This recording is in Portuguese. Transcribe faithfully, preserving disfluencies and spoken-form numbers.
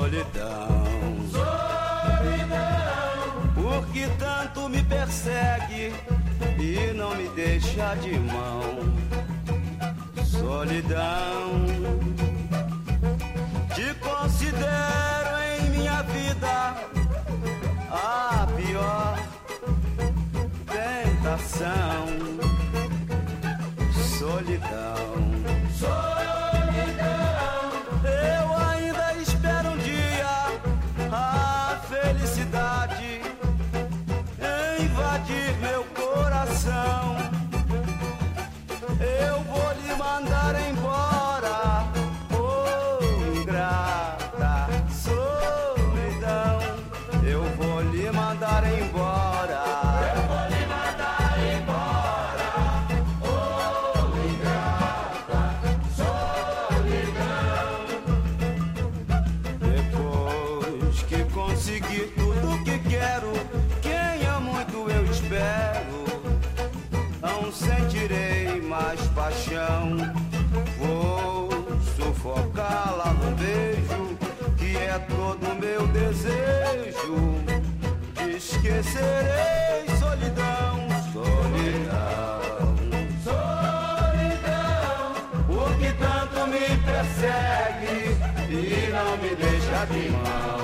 solidão, solidão. Por que tanto me persegue e não me deixa de mão? Solidão, te considero em minha vida a pior tentação. Solidão, solidão. Eu ainda espero um dia a felicidade invadir meu coração. Eu vou lhe mandar embora, oh ingrata solidão. Eu vou lhe mandar embora, eu vou lhe mandar embora, oh ingrata solidão. Depois que conseguir tudo que quero, quem é muito eu espero, não sentirei mais paixão. Vou sufocá-la num beijo que é todo meu desejo. Te esquecerei, solidão, solidão, solidão. Por que tanto me persegue e não me deixa de mão?